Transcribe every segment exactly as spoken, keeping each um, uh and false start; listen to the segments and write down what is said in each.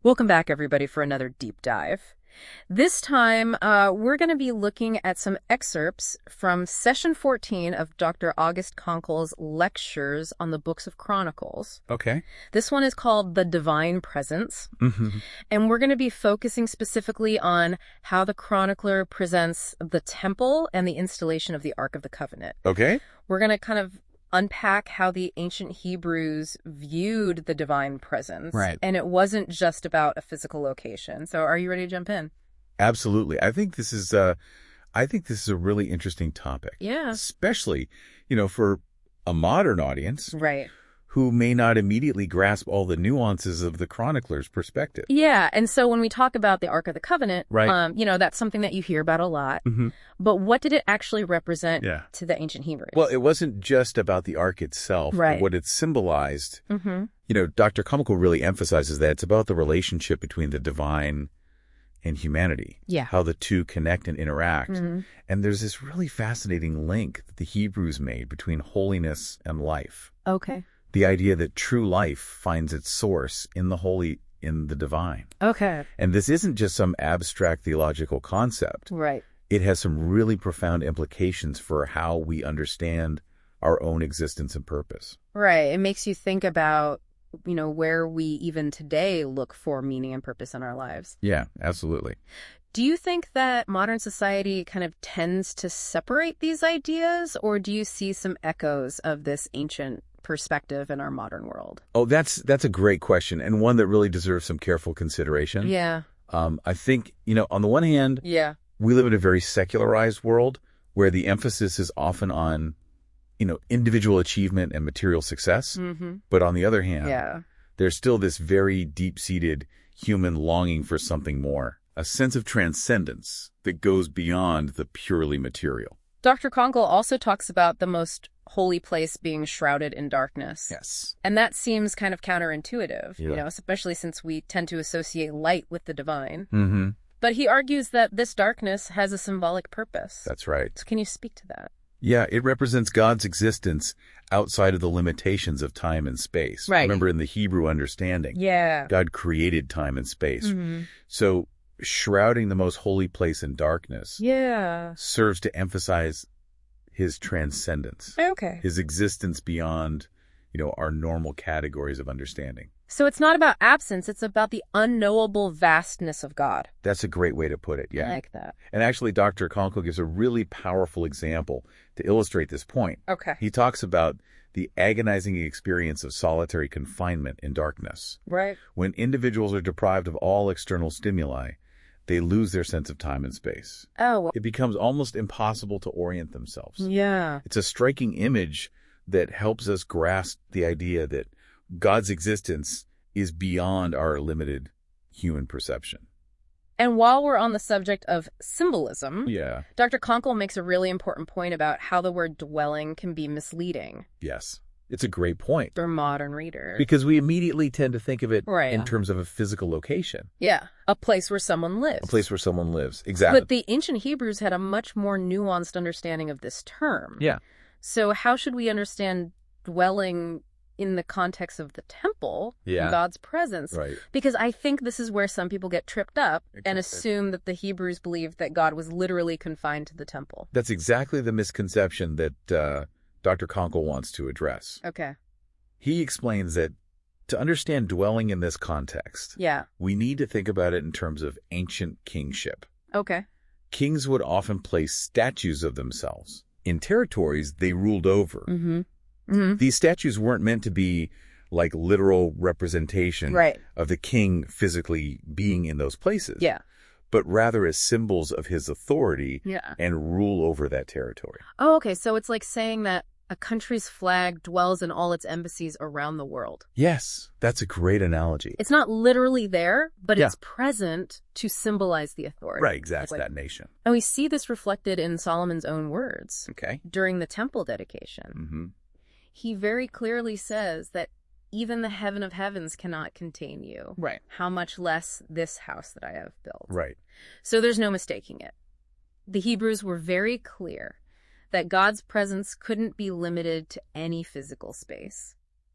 Welcome back, everybody, for another deep dive. This time, uh, we're going to be looking at some excerpts from session fourteen of Doctor August Konkel's lectures on the Books of Chronicles. Okay. This one is called The Divine Presence, Mm-hmm. and we're going to be focusing specifically on how the chronicler presents the temple and the installation of the Ark of the Covenant. Okay. We're going to kind of unpack how the ancient Hebrews viewed the divine presence. Right. And it wasn't just about a physical location. So are you ready to jump in? Absolutely. I think this is uh I think this is a really interesting topic. Yeah. Especially, you know, for a modern audience Right. who may not immediately grasp all the nuances of the chronicler's perspective. Yeah. And so when we talk about the Ark of the Covenant, Right. um, you know, that's something that you hear about a lot. Mm-hmm. But what did it actually represent Yeah. to the ancient Hebrews? Well, it wasn't just about the ark itself, but Right. what it symbolized. Mm-hmm. You know, Doctor Konkel really emphasizes that it's about the relationship between the divine and humanity. Yeah. How the two connect and interact. Mm-hmm. And there's this really fascinating link that the Hebrews made between holiness and life. Okay. The idea that true life finds its source in the holy, in the divine. Okay. And this isn't just some abstract theological concept. Right. It has some really profound implications for how we understand our own existence and purpose. Right. It makes you think about, you know, where we even today look for meaning and purpose in our lives. Yeah, absolutely. Do you think that modern society kind of tends to separate these ideas, or do you see some echoes of this ancient perspective in our modern world? Oh, that's that's a great question, and one that really deserves some careful consideration. Yeah. Um, I think, you know, on the one hand, Yeah. we live in a very secularized world where the emphasis is often on, you know, individual achievement and material success. Mm-hmm. But on the other hand, Yeah. there's still this very deep-seated human longing for something more, a sense of transcendence that goes beyond the purely material. Doctor Konkel also talks about the most holy place being shrouded in darkness. Yes. And that seems kind of counterintuitive, you Yeah. know, especially since we tend to associate light with the divine. Mm-hmm. But he argues that this darkness has a symbolic purpose. That's right. So can you speak to that? Yeah, it represents God's existence outside of the limitations of time and space. Right. Remember, in the Hebrew understanding, Yeah. God created time and space. Mm-hmm. So shrouding the most holy place in darkness Yeah. serves to emphasize his transcendence, Okay. his existence beyond, you know, our normal categories of understanding. So it's not about absence, it's about the unknowable vastness of God. That's a great way to put it, yeah. I like that. And actually, Doctor Konkel gives a really powerful example to illustrate this point. Okay. He talks about the agonizing experience of solitary confinement in darkness. Right. When individuals are deprived of all external stimuli, they lose their sense of time and space. Oh, well, It becomes almost impossible to orient themselves. yeah. It's a striking image that helps us grasp the idea that God's existence is beyond our limited human perception. And while we're on the subject of symbolism, Yeah. Doctor Konkel makes a really important point about how the word dwelling can be misleading Yes. It's a great point. for modern readers. Because we immediately tend to think of it Right. in terms of a physical location, Yeah, a place where someone lives. a place where someone lives. Exactly. But the ancient Hebrews had a much more nuanced understanding of this term. Yeah. So how should we understand dwelling in the context of the temple, Yeah. God's presence? Right. Because I think this is where some people get tripped up and Exactly. assume that the Hebrews believed that God was literally confined to the temple. That's exactly the misconception that uh, Doctor Konkel wants to address. Okay. He explains that to understand dwelling in this context, Yeah. we need to think about it in terms of ancient kingship. Okay. Kings would often place statues of themselves in territories they ruled over. Mm-hmm. Mm-hmm. These statues weren't meant to be like literal representation Right. of the king physically being in those places, Yeah. but rather as symbols of his authority Yeah. and rule over that territory. Oh, okay. So it's like saying that a country's flag dwells in all its embassies around the world. Yes, that's a great analogy. It's not literally there, but Yeah. it's present to symbolize the authority. Right, exactly. Like- That nation. And we see this reflected in Solomon's own words Okay. during the temple dedication. Mm-hmm. He very clearly says that even the heaven of heavens cannot contain you. Right. How much less this house that I have built. Right. So there's no mistaking it. The Hebrews were very clear that God's presence couldn't be limited to any physical space.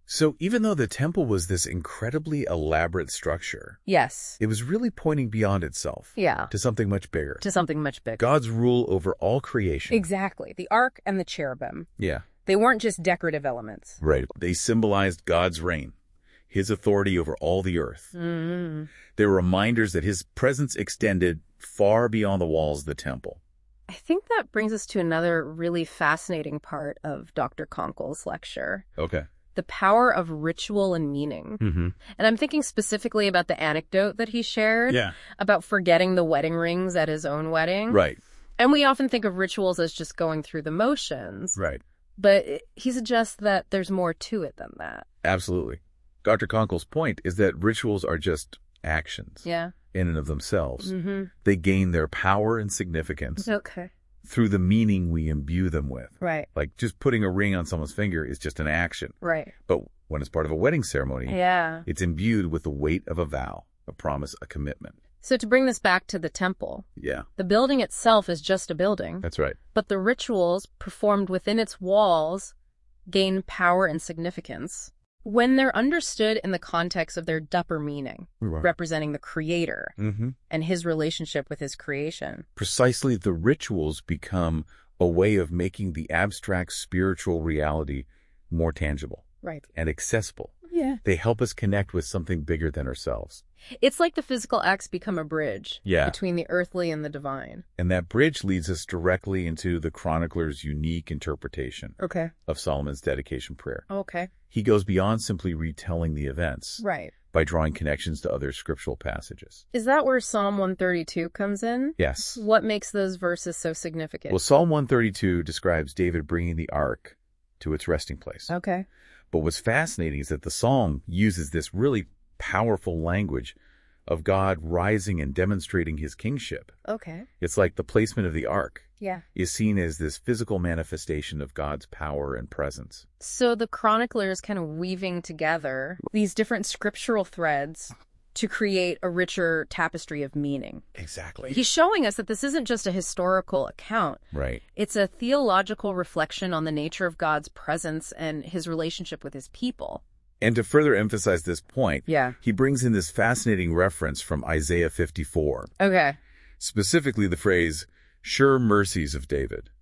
So even though the temple was this incredibly elaborate structure, Yes. it was really pointing beyond itself Yeah. to something much bigger. To something much bigger. God's rule over all creation. Exactly. The ark and the cherubim. Yeah. They weren't just decorative elements. Right. They symbolized God's reign, his authority over all the earth. Mm-hmm. They were reminders that his presence extended far beyond the walls of the temple. I think that brings us to another really fascinating part of Doctor Konkel's lecture. Okay. The power of ritual and meaning. Mm-hmm. And I'm thinking specifically about the anecdote that he shared Yeah. about forgetting the wedding rings at his own wedding. Right. And we often think of rituals as just going through the motions. Right. But he suggests that there's more to it than that. Absolutely. Doctor Konkel's point is that rituals are just actions Yeah. in and of themselves. Mm-hmm. They gain their power and significance Okay. through the meaning we imbue them with. Right. Like just putting a ring on someone's finger is just an action. Right. But when it's part of a wedding ceremony, Yeah. it's imbued with the weight of a vow, a promise, a commitment. So to bring this back to the temple, Yeah, the building itself is just a building, that's right. but the rituals performed within its walls gain power and significance when they're understood in the context of their dupper meaning, Right. representing the creator Mm-hmm. and his relationship with his creation. Precisely, the rituals become a way of making the abstract spiritual reality more tangible Right. and accessible. Yeah. They help us connect with something bigger than ourselves. It's like the physical acts become a bridge Yeah. between the earthly and the divine. And that bridge leads us directly into the chronicler's unique interpretation Okay. of Solomon's dedication prayer. Okay. He goes beyond simply retelling the events Right. by drawing connections to other scriptural passages. Is that where Psalm one thirty-two comes in? Yes. What makes those verses so significant? Well, Psalm one thirty-two describes David bringing the ark to its resting place. Okay. But what's fascinating is that the psalm uses this really powerful language of God rising and demonstrating his kingship. Okay. It's like the placement of the ark Yeah. is seen as this physical manifestation of God's power and presence. So the chronicler is kind of weaving together these different scriptural threads to create a richer tapestry of meaning. Exactly. He's showing us that this isn't just a historical account. Right. It's a theological reflection on the nature of God's presence and his relationship with his people. And to further emphasize this point, Yeah. he brings in this fascinating reference from Isaiah fifty-four, Okay. specifically the phrase, sure mercies of David.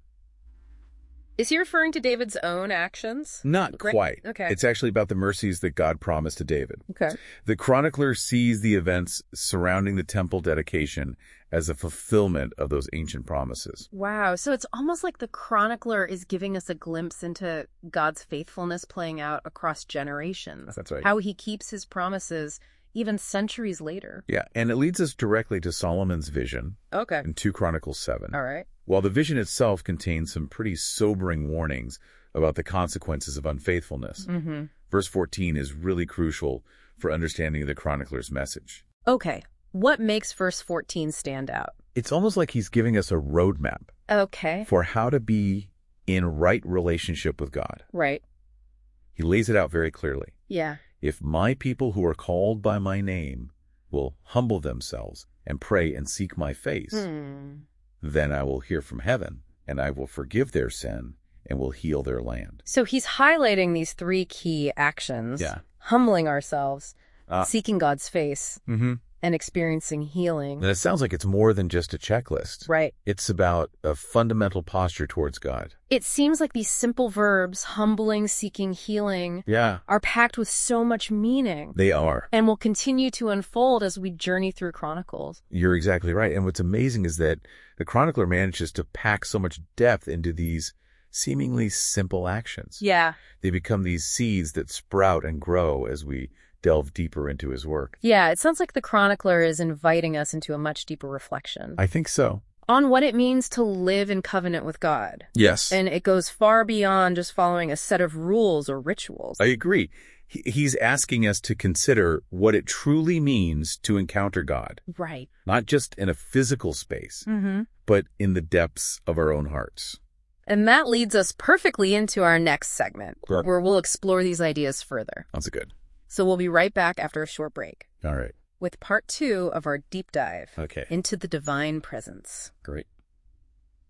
Is he referring to David's own actions? Not Great. quite. Okay. It's actually about the mercies that God promised to David. Okay. The chronicler sees the events surrounding the temple dedication as a fulfillment of those ancient promises. Wow. So it's almost like the chronicler is giving us a glimpse into God's faithfulness playing out across generations. That's right. How he keeps his promises even centuries later. Yeah, and it leads us directly to Solomon's vision Okay. in Second Chronicles seven. All right. While the vision itself contains some pretty sobering warnings about the consequences of unfaithfulness, Mm-hmm. verse fourteen is really crucial for understanding the chronicler's message. Okay. What makes verse fourteen stand out? It's almost like he's giving us a roadmap Okay. for how to be in right relationship with God. Right. He lays it out very clearly. Yeah. If my people who are called by my name will humble themselves and pray and seek my face, Hmm. then I will hear from heaven, and I will forgive their sin and will heal their land. So he's highlighting these three key actions. Yeah. Humbling ourselves, Uh, seeking God's face, mm-hmm. and experiencing healing. And it sounds like it's more than just a checklist. Right. It's about a fundamental posture towards God. It seems like these simple verbs, humbling, seeking, healing, Yeah. are packed with so much meaning They are. and will continue to unfold as we journey through Chronicles. You're exactly right. And what's amazing is that the chronicler manages to pack so much depth into these seemingly simple actions. Yeah. They become these seeds that sprout and grow as we delve deeper into his work. Yeah, it sounds like the chronicler is inviting us into a much deeper reflection I think so. on what it means to live in covenant with God. Yes. And it goes far beyond just following a set of rules or rituals. I agree. He- He's asking us to consider what it truly means to encounter God, Right. not just in a physical space, Mm-hmm. but in the depths of our own hearts. And that leads us perfectly into our next segment, Sure. where we'll explore these ideas further. Sounds good. So we'll be right back after a short break All right. with part two of our deep dive Okay. into the divine presence. Great.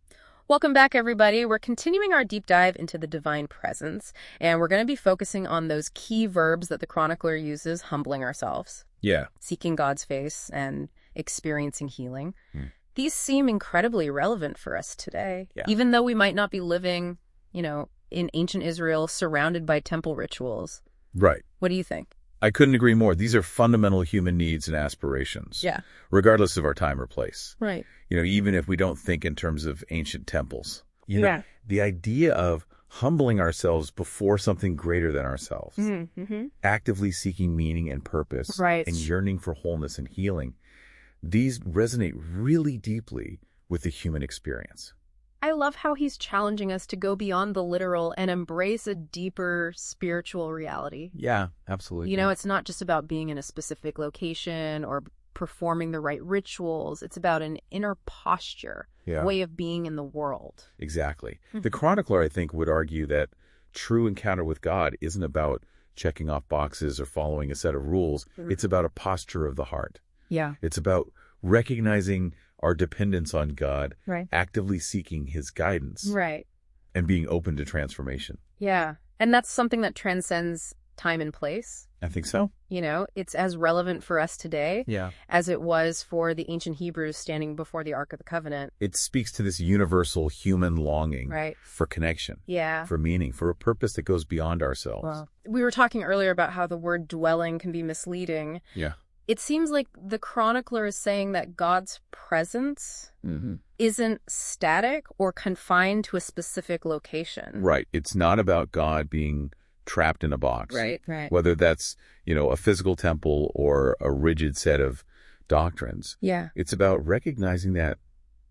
Welcome back, everybody. We're continuing our deep dive into the divine presence, and we're going to be focusing on those key verbs that the chronicler uses, humbling ourselves, Yeah. seeking God's face, and experiencing healing. Hmm. These seem incredibly relevant for us today, Yeah. even though we might not be living, you know, in ancient Israel surrounded by temple rituals. Right. What do you think? I couldn't agree more. These are fundamental human needs and aspirations. Yeah. Regardless of our time or place. Right. You know, even if we don't think in terms of ancient temples. You know, Yeah. the idea of humbling ourselves before something greater than ourselves, Mm-hmm. actively seeking meaning and purpose, Right. and yearning for wholeness and healing, these resonate really deeply with the human experience. I love how he's challenging us to go beyond the literal and embrace a deeper spiritual reality. Yeah, absolutely. You know, it's not just about being in a specific location or performing the right rituals. It's about an inner posture, yeah, way of being in the world. exactly. Mhm. The chronicler, I think, would argue that true encounter with God isn't about checking off boxes or following a set of rules. Mhm. It's about a posture of the heart. Yeah. It's about recognizing our dependence on God, Right. actively seeking his guidance, Right. and being open to transformation. Yeah. And that's something that transcends time and place. I think so. You know, it's as relevant for us today Yeah. as it was for the ancient Hebrews standing before the Ark of the Covenant. It speaks to this universal human longing Right. for connection, Yeah. for meaning, for a purpose that goes beyond ourselves. Well, we were talking earlier about how the word dwelling can be misleading. Yeah. It seems like the chronicler is saying that God's presence Mm-hmm. isn't static or confined to a specific location. Right. It's not about God being trapped in a box. Right. Right. Whether that's, you know, a physical temple or a rigid set of doctrines. Yeah. It's about recognizing that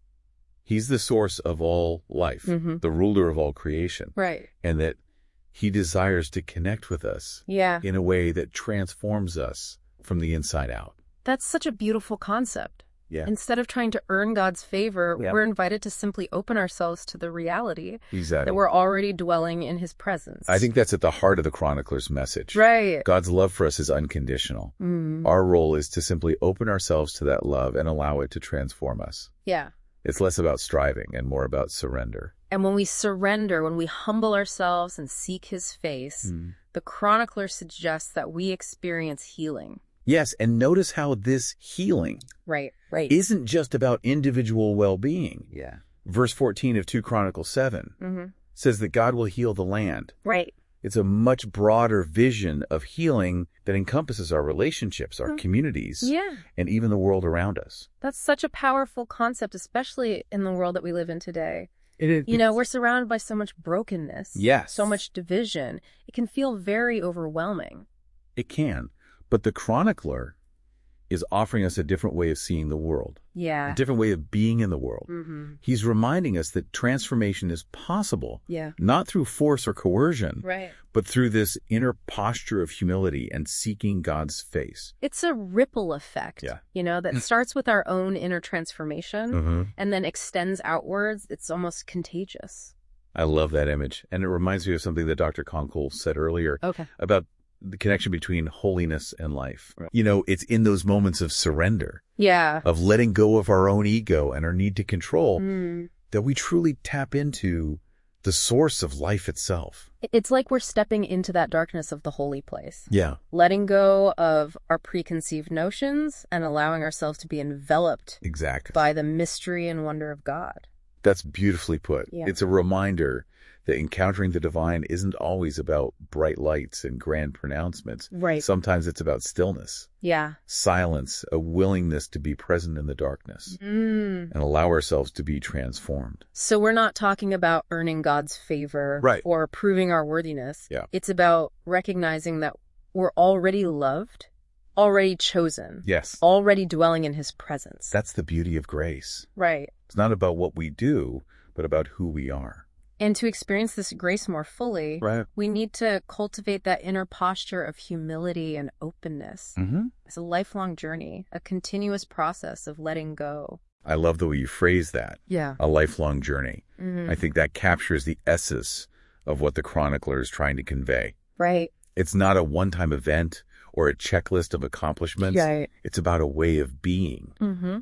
he's the source of all life, Mhm. the ruler of all creation, Right. and that he desires to connect with us Yeah. in a way that transforms us from the inside out. That's such a beautiful concept. Yeah, Instead of trying to earn God's favor, Yeah. we're invited to simply open ourselves to the reality exactly. that we're already dwelling in his presence. I think that's at the heart of the chronicler's message. Right. God's love for us is unconditional. Mm. Our role is to simply open ourselves to that love and allow it to transform us. Yeah. It's less about striving and more about surrender. And when we surrender, when we humble ourselves and seek his face, Mm. the chronicler suggests that we experience healing. Yes, and notice how this healing Right. Right. isn't just about individual well-being. Yeah. Verse fourteen of Second Chronicles seven Mm-hmm. says that God will heal the land. Right. It's a much broader vision of healing that encompasses our relationships, our Mhm. communities, Yeah. and even the world around us. That's such a powerful concept, especially in the world that we live in today. It is, You know, we're surrounded by so much brokenness. Yes. So much division. It can feel very overwhelming. It can, but the chronicler is offering us a different way of seeing the world, Yeah. a different way of being in the world. Mm-hmm. He's reminding us that transformation is possible, Yeah. not through force or coercion, Right. but through this inner posture of humility and seeking God's face. It's a ripple effect, Yeah. you know, that starts with our own inner transformation Mm-hmm. and then extends outwards. It's almost contagious. I love that image. And it reminds me of something that Doctor Conkle said earlier Okay. about the connection between holiness and life. You know, it's in those moments of surrender, Yeah. of letting go of our own ego and our need to control, Mm. that we truly tap into the source of life itself. It's like we're stepping into that darkness of the holy place, Yeah. letting go of our preconceived notions and allowing ourselves to be enveloped Exactly. by the mystery and wonder of God. That's beautifully put. Yeah. It's a reminder that encountering the divine isn't always about bright lights and grand pronouncements. Right. Sometimes it's about stillness, Yeah. silence, a willingness to be present in the darkness Mm. and allow ourselves to be transformed. So we're not talking about earning God's favor Right. or proving our worthiness. Yeah. It's about recognizing that we're already loved, already chosen, Yes. already dwelling in his presence. That's the beauty of grace. Right. It's not about what we do, but about who we are. And to experience this grace more fully, Right. we need to cultivate that inner posture of humility and openness. Mm-hmm. It's a lifelong journey, a continuous process of letting go. I love the way you phrase that, Yeah. a lifelong journey. Mm-hmm. I think that captures the essence of what the chronicler is trying to convey. Right. It's not a one-time event or a checklist of accomplishments. Right. It's about a way of being, Mm-hmm.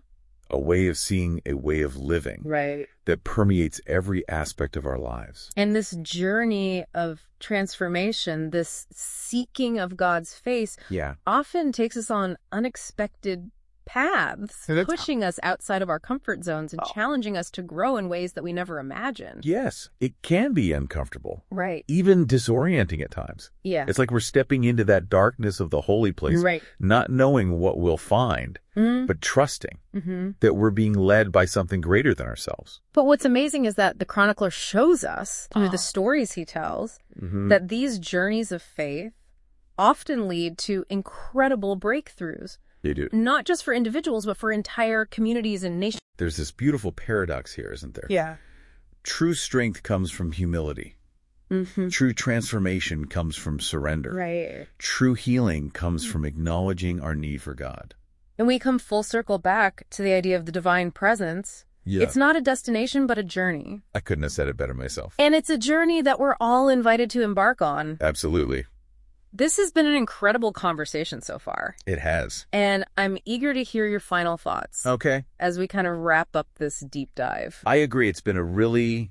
a way of seeing, a way of living Right. that permeates every aspect of our lives. And this journey of transformation, this seeking of God's face, Yeah. often takes us on unexpected paths, And that's- pushing us outside of our comfort zones and Oh. challenging us to grow in ways that we never imagined. Yes, it can be uncomfortable, Right. even disorienting at times. Yeah. It's like we're stepping into that darkness of the holy place, Right. not knowing what we'll find, Mm-hmm. but trusting Mm-hmm. that we're being led by something greater than ourselves. But what's amazing is that the chronicler shows us, through the stories he tells, Mm-hmm. that these journeys of faith often lead to incredible breakthroughs, They do. not just for individuals, but for entire communities and nations. There's this beautiful paradox here, isn't there? Yeah. True strength comes from humility. Mm-hmm. True transformation comes from surrender. Right. True healing comes from acknowledging our need for God. And we come full circle back to the idea of the divine presence. Yeah. It's not a destination, but a journey. I couldn't have said it better myself. And it's a journey that we're all invited to embark on. Absolutely. This has been an incredible conversation so far. It has. And I'm eager to hear your final thoughts Okay. as we kind of wrap up this deep dive. I agree. It's been a really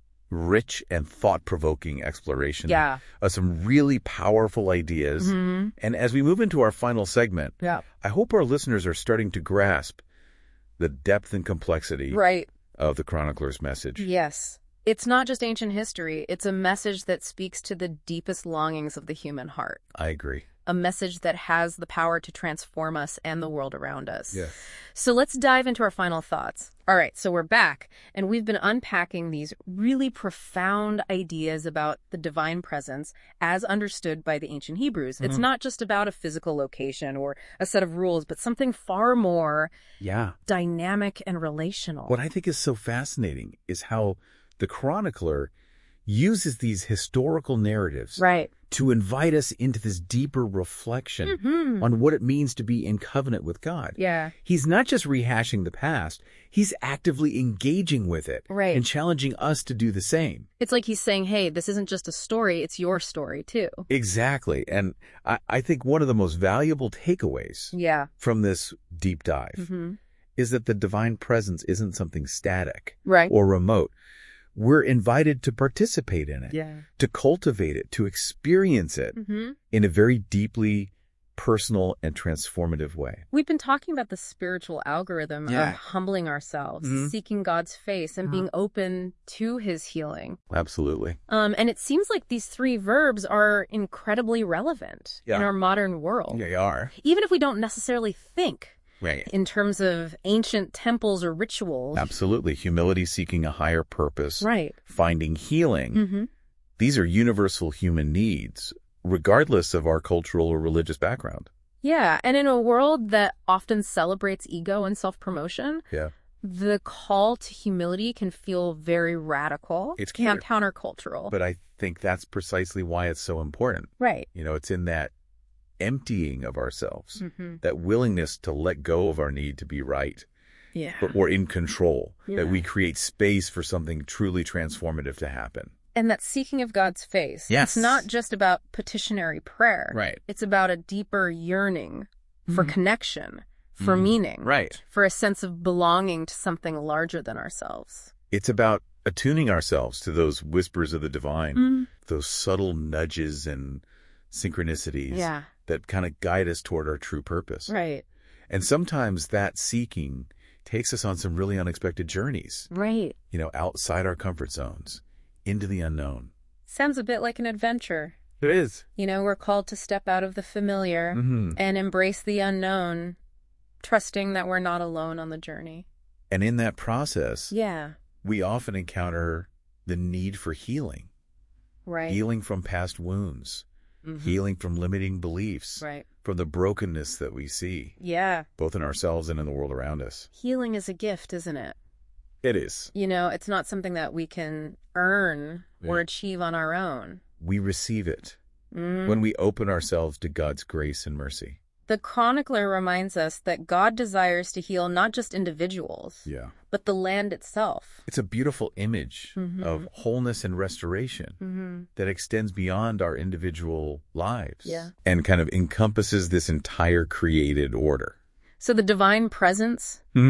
rich and thought-provoking exploration Yeah. of some really powerful ideas. Mm-hmm. And as we move into our final segment, Yeah. I hope our listeners are starting to grasp the depth and complexity Right. of the chronicler's message. Yes. It's not just ancient history. It's a message that speaks to the deepest longings of the human heart. I agree. A message that has the power to transform us and the world around us. Yes. So let's dive into our final thoughts. All right, so we're back, and we've been unpacking these really profound ideas about the divine presence as understood by the ancient Hebrews. It's Mhm. not just about a physical location or a set of rules, but something far more Yeah. dynamic and relational. What I think is so fascinating is how the chronicler uses these historical narratives Right. to invite us into this deeper reflection Mhm. on what it means to be in covenant with God. Yeah. He's not just rehashing the past, he's actively engaging with it Right. and challenging us to do the same. It's like he's saying, hey, this isn't just a story, it's your story too. Exactly. And I, I think one of the most valuable takeaways Yeah. from this deep dive Mm-hmm. is that the divine presence isn't something static Right. or remote. We're invited to participate in it, Yeah. to cultivate it, to experience it Mm-hmm. in a very deeply personal and transformative way. We've been talking about the spiritual algorithm Yeah. of humbling ourselves, Mhm. seeking God's face, and being open to his healing. Absolutely. Um, and it seems like these three verbs are incredibly relevant Yeah. in our modern world. They are. Even if we don't necessarily think Right. in terms of ancient temples or rituals. Absolutely. Humility, seeking a higher purpose, Right. finding healing. Mm-hmm. These are universal human needs, regardless of our cultural or religious background. Yeah. And in a world that often celebrates ego and self-promotion, Yeah. the call to humility can feel very radical It's and counter- countercultural. But I think that's precisely why it's so important. Right. You know, it's in that emptying of ourselves, Mm-hmm. that willingness to let go of our need to be right, Yeah. but we're in control, Yeah. that we create space for something truly transformative to happen. And that seeking of God's face. Yes. It's not just about petitionary prayer. Right. It's about a deeper yearning for Mhm. connection, for Mhm. meaning, Right. for a sense of belonging to something larger than ourselves. It's about attuning ourselves to those whispers of the divine, Mm. those subtle nudges and synchronicities Yeah. that kind of guide us toward our true purpose. Right. And sometimes that seeking takes us on some really unexpected journeys, Right. you know, outside our comfort zones, into the unknown. Sounds a bit like an adventure. It is. You know, we're called to step out of the familiar Mm-hmm. and embrace the unknown, trusting that we're not alone on the journey. And in that process, Yeah. we often encounter the need for healing, Right. healing from past wounds, Mhm. healing from limiting beliefs, Right. from the brokenness that we see, Yeah. both in ourselves and in the world around us. Healing is a gift, isn't it? It is. You know, it's not something that we can earn or Yeah. achieve on our own. We receive it Mm. when we open ourselves to God's grace and mercy. The chronicler reminds us that God desires to heal not just individuals, Yeah. but the land itself. It's a beautiful image Mhm. of wholeness and restoration Mm-hmm. that extends beyond our individual lives Yeah. and kind of encompasses this entire created order. So the divine presence, Mhm.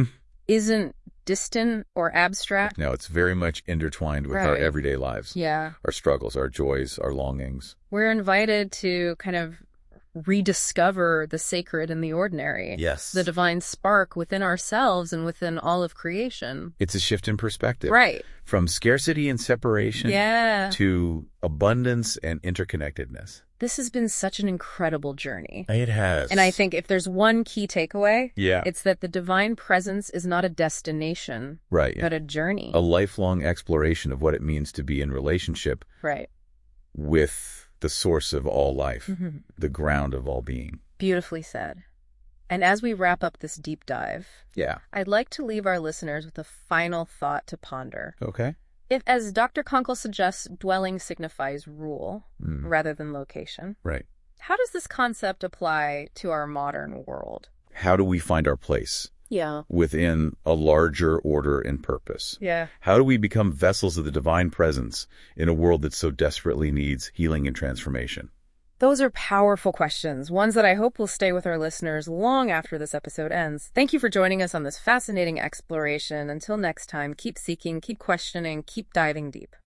isn't distant or abstract. No, it's very much intertwined with our Right. everyday lives. Yeah. Our struggles, our joys, our longings. We're invited to kind of rediscover the sacred in the ordinary. Yes. The divine spark within ourselves and within all of creation. It's a shift in perspective. Right. From scarcity and separation Yeah. to abundance and interconnectedness. This has been such an incredible journey. It has. And I think if there's one key takeaway, Yeah. it's that the divine presence is not a destination, Right. Yeah. but a journey. A lifelong exploration of what it means to be in relationship Right. with the source of all life, Mhm. the ground of all being. Beautifully said. And as we wrap up this deep dive, Yeah. I'd like to leave our listeners with a final thought to ponder. Okay. If, as Doctor Conkle suggests, dwelling signifies rule Mm. rather than location, Right. how does this concept apply to our modern world? How do we find our place Yeah. within a larger order and purpose? Yeah. How do we become vessels of the divine presence in a world that so desperately needs healing and transformation? Those are powerful questions, ones that I hope will stay with our listeners long after this episode ends. Thank you for joining us on this fascinating exploration. Until next time, keep seeking, keep questioning, keep diving deep.